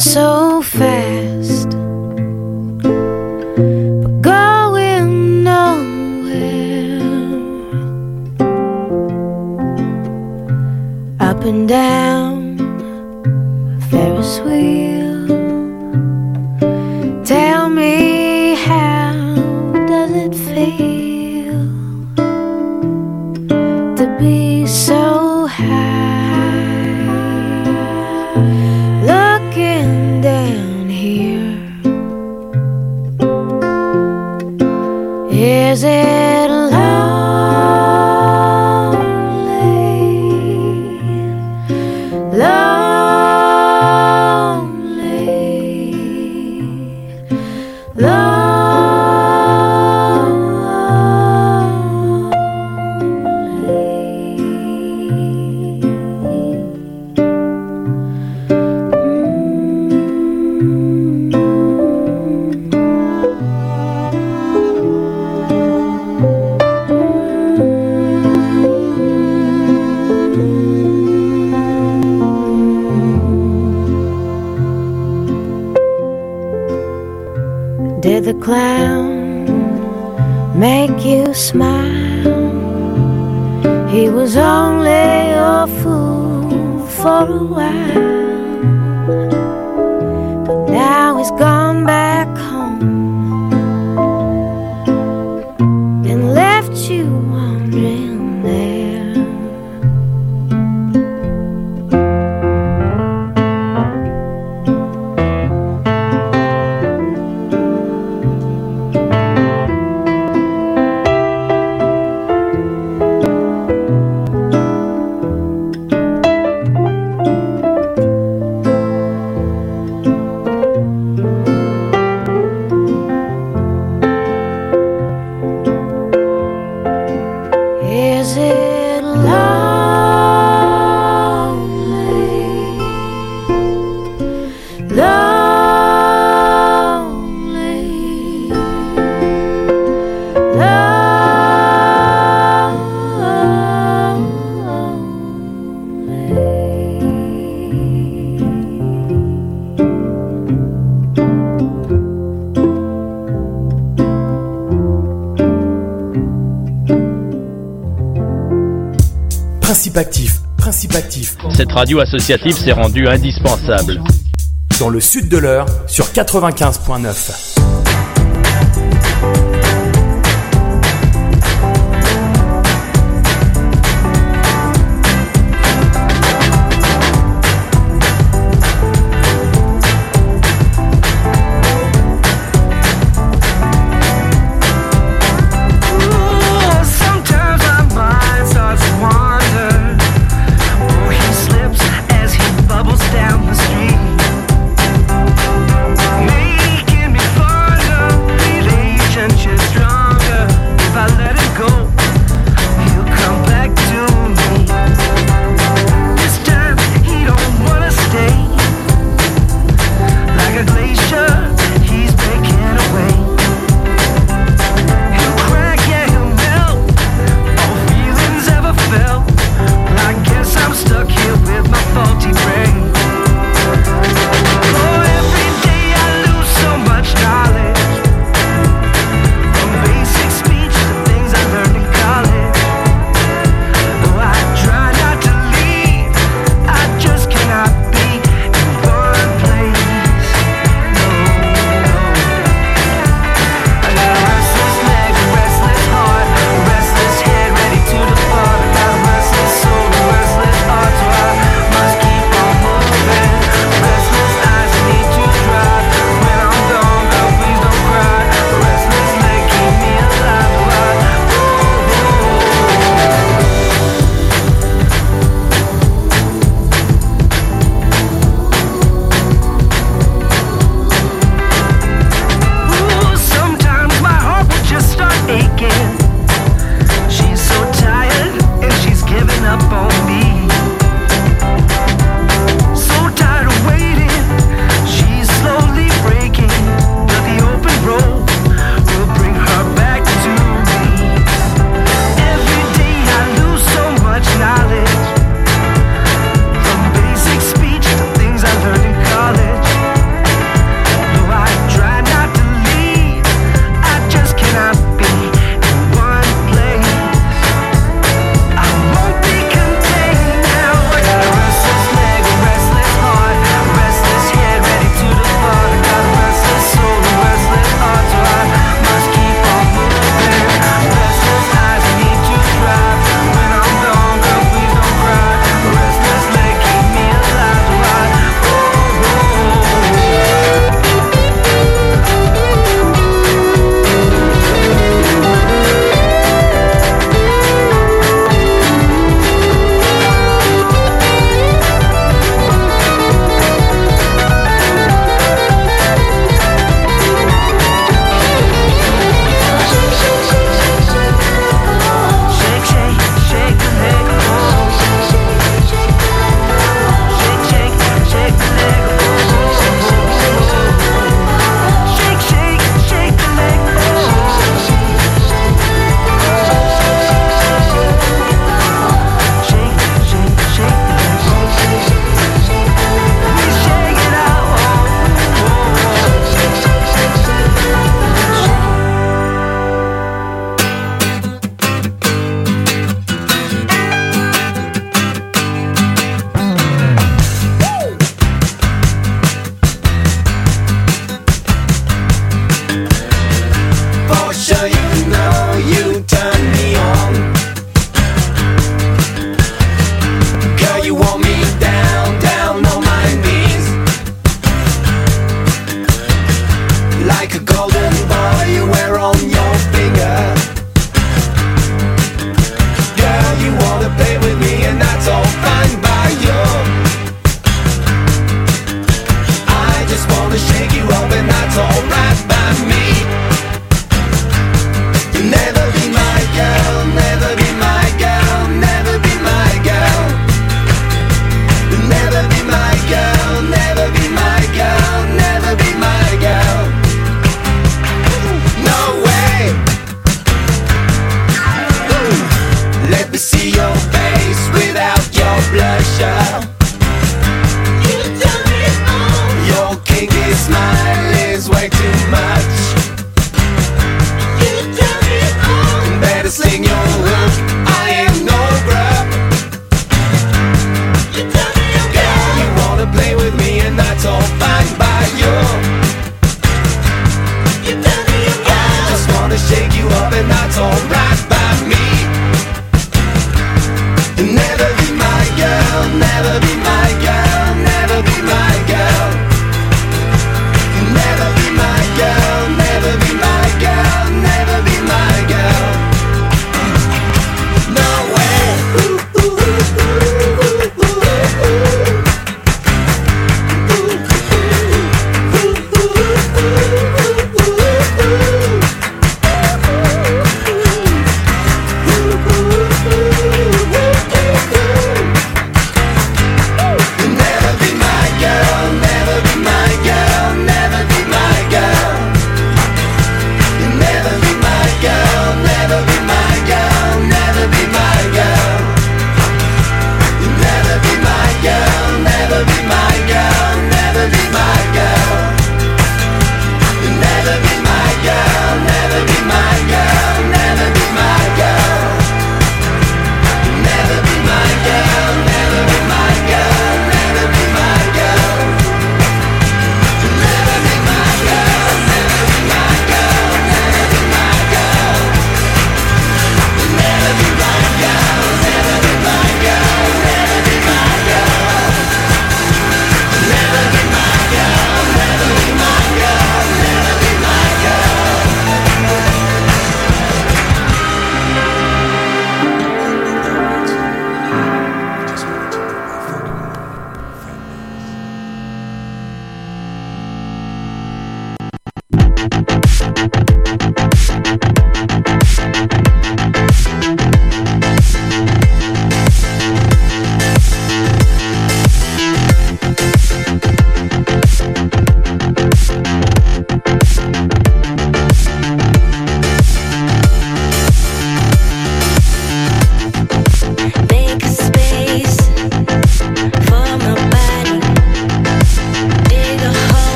so fast, but going nowhere. Up and down a Ferris wheel. Tell me, how does it feel to be so high, looking down here? Is it lonely, lonely? Did the clown make you smile? He was only a fool for a while, but now he's gone back home and left you wandering there. Is it lonely, lonely, Principe actif, principe actif. Cette radio associative s'est rendue indispensable. Dans le sud de l'Eure, sur 95.9. Down the street, making me fun.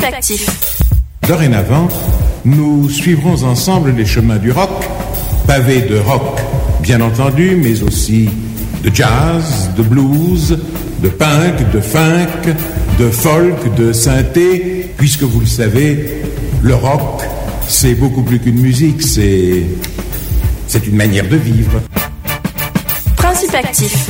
Actif. Dorénavant, nous suivrons ensemble les chemins du rock, pavés de rock, bien entendu, mais aussi de jazz, de blues, de punk, de funk, de folk, de synthé, puisque vous le savez, le rock, c'est beaucoup plus qu'une musique, c'est une manière de vivre. Principe Actif.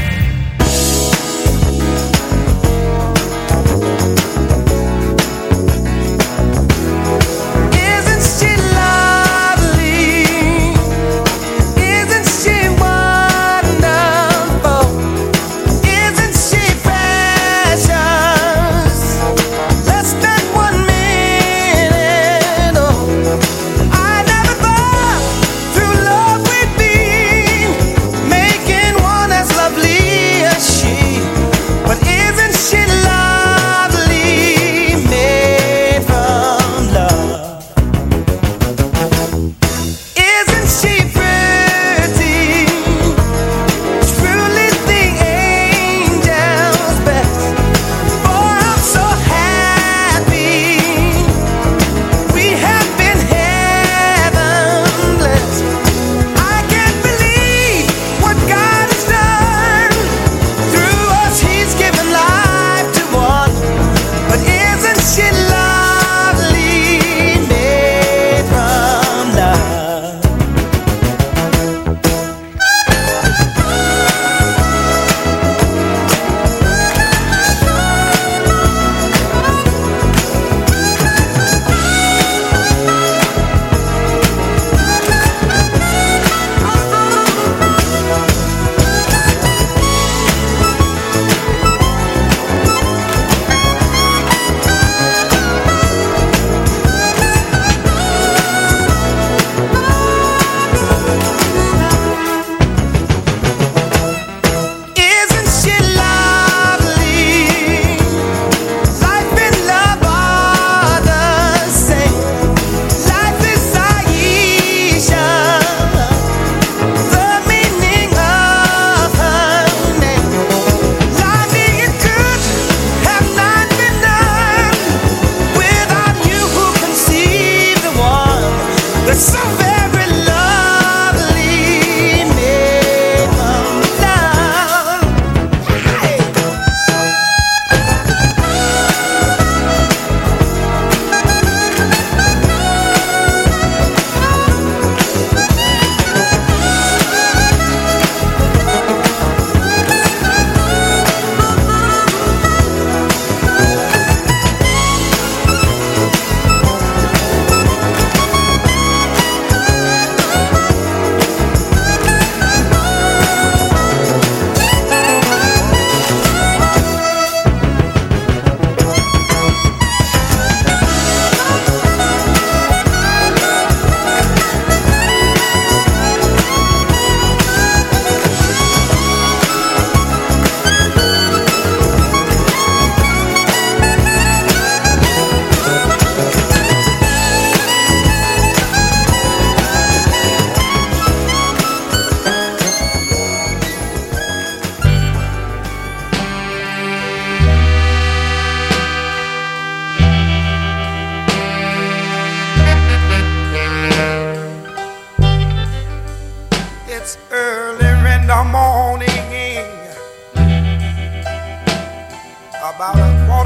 about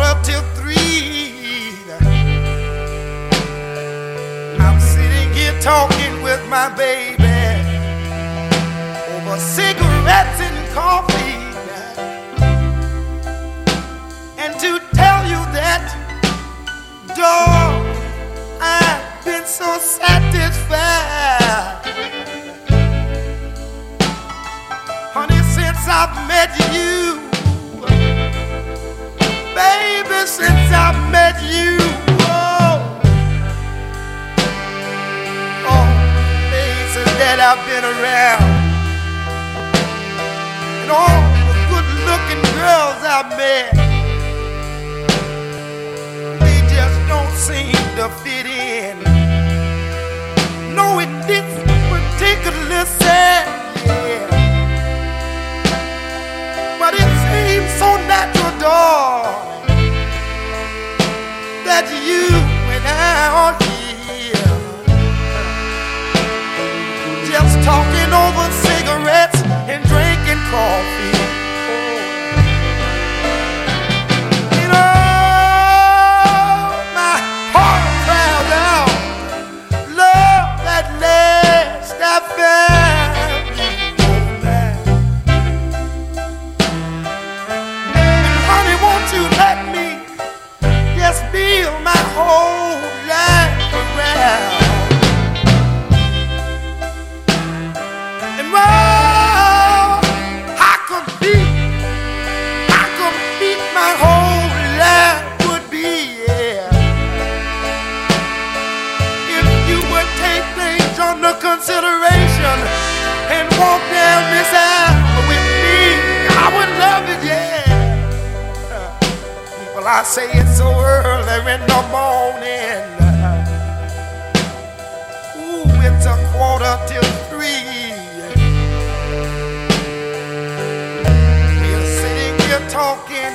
2:45. I'm sitting here talking with my baby over cigarettes and coffee. And to tell you that, dog, I've been so satisfied. Honey, since I've met you, baby, since I've met you, oh, places that I've been around, and all the good-looking girls I've met, they just don't seem to fit in. No, it didn't particularly sad, yeah, but it seems so natural, darling, that you and out here, just talking over cigarettes and drinking coffee. You know, my heart cries out, love that lasts, that found me. And honey, won't you let me just build my whole life around? And well, I compete my whole life would be, yeah. If you would take things under consideration and walk down this aisle with me, I would love it, yeah. Well, I say it's so early in the morning. Ooh, it's 2:45. We're sitting here talking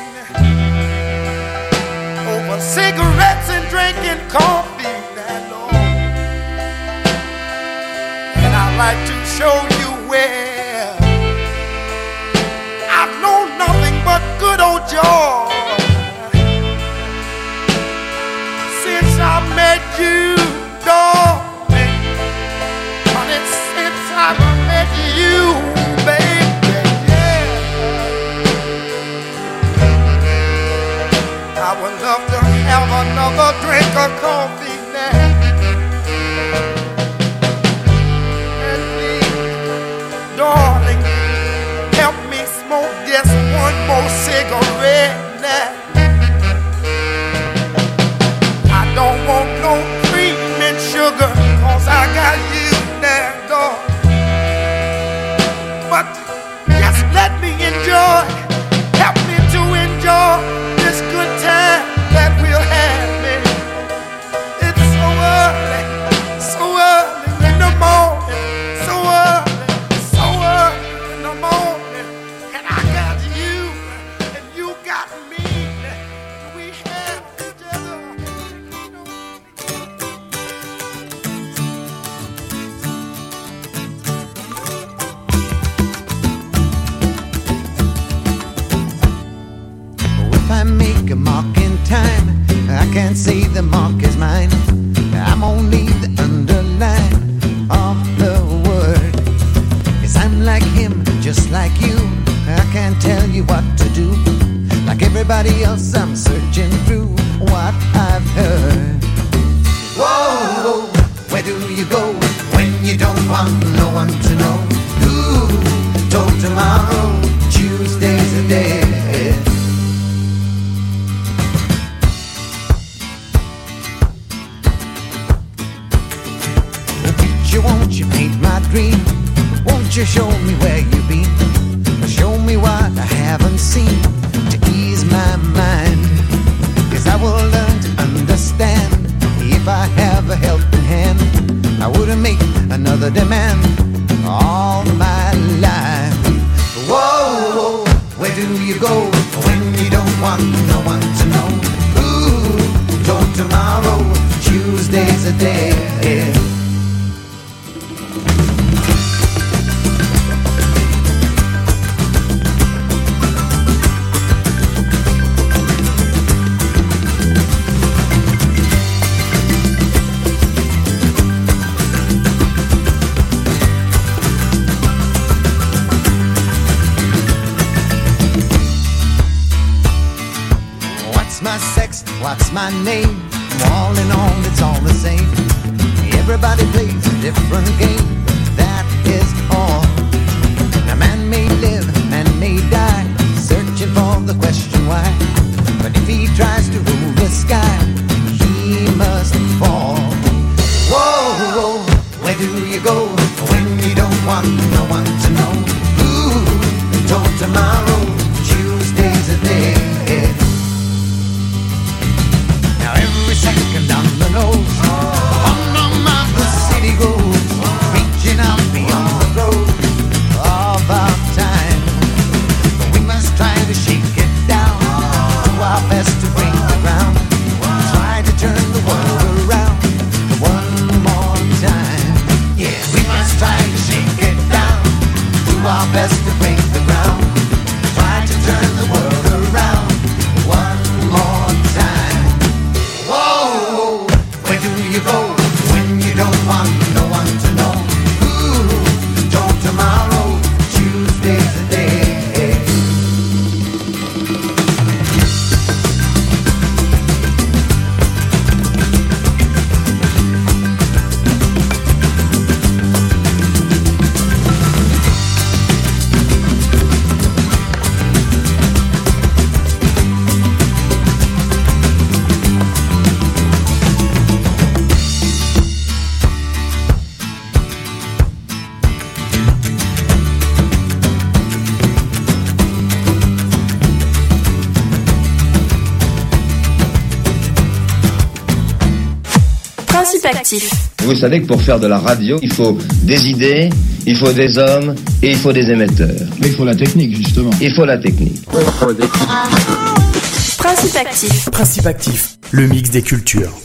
over cigarettes and drinking coffee, that Lord. And I'd like to show you where I've known nothing but good old joy since I met you, darling. Honey, since I met you, baby, yeah. I would love to have another drink of coffee now. And please, darling, help me smoke just one more cigarette now. I don't want no cream and sugar, 'cause I got you now, darling. But just let me enjoy, help me to enjoy this good time that we'll have, man. It's so early in the morning, so early in the morning, and I got you, and you got me, and we have each other. If I make a mark in time, I can't say the mark is mine. I'm only the underline of the word. Yes, I'm like him, just like you. I can't tell you what to do. Like everybody else, I'm searching through what I've heard. Whoa, where do you go when you don't want no one to know? Who told tomorrow Tuesday's a day? Won't you paint my dream? Won't you show me where you've been? Show me what I haven't seen to ease my mind. 'Cause I will learn to understand. If I have a helping hand, I wouldn't make another demand all my life. Whoa, where do you go when you don't want no one to know? Ooh, told tomorrow Tuesday's a day. My sex, what's my name? All in all, it's all the same. Everybody plays a different game, that is all. A man may live, man may die, searching for the question why. But if he tries to rule the sky, he must fall. Whoa, where do you go when you don't want no one to know? Ooh, told tomorrow Tuesday's a day. Second on the nose, on the city goes. you go when you don't want no one to know? Ooh, don't tomorrow, Tuesday's the day. Principe actif. Vous savez que pour faire de la radio, il faut des idées, il faut des hommes et il faut des émetteurs. Mais il faut la technique, justement. Il faut la technique. Principe actif. Principe actif, le mix des cultures.